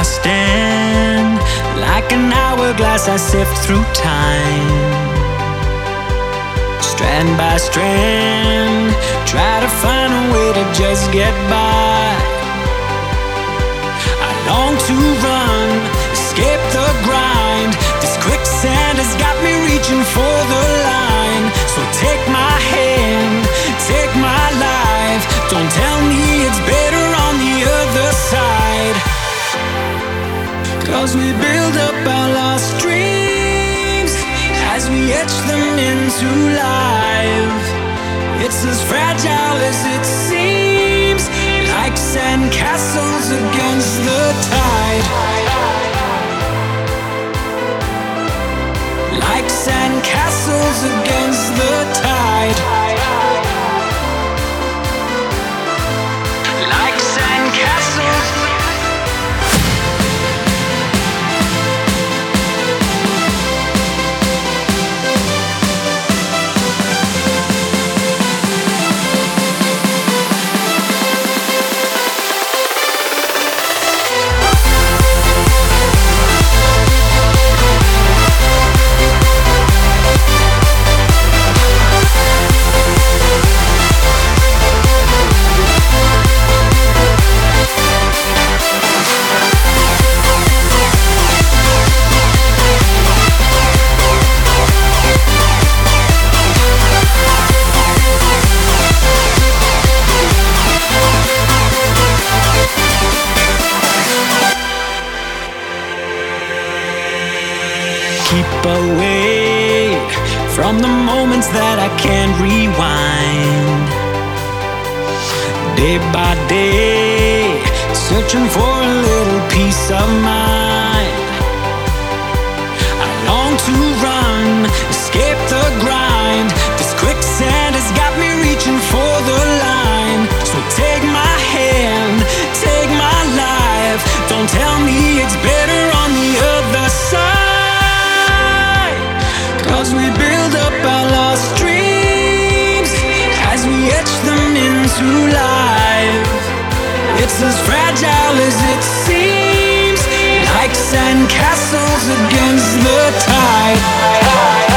I stand, like an hourglass I sift through time. Strand by strand, try to find a way to just get by. I long to run, escape the grind. This quicksand has got me reaching for the line. So take my hand, take my life. Don't tell me it's better on the other side. 'Cause we build up our lost dreams as we etch them into life. It's as fragile as it seems, like sand castles against the tide. Like sand castles against the tide. Like sand castles. Keep away from the moments that I can't rewind. Day by day, searching for a little peace of mind. I long to run, escape the grind. This quicksand has got me reaching for the line. So take my hand, take my life. Don't tell me it's better on the other side. 'Cause we build up our lost dreams as we etch them into life. It's as fragile as it seems, like sand castles against the tide.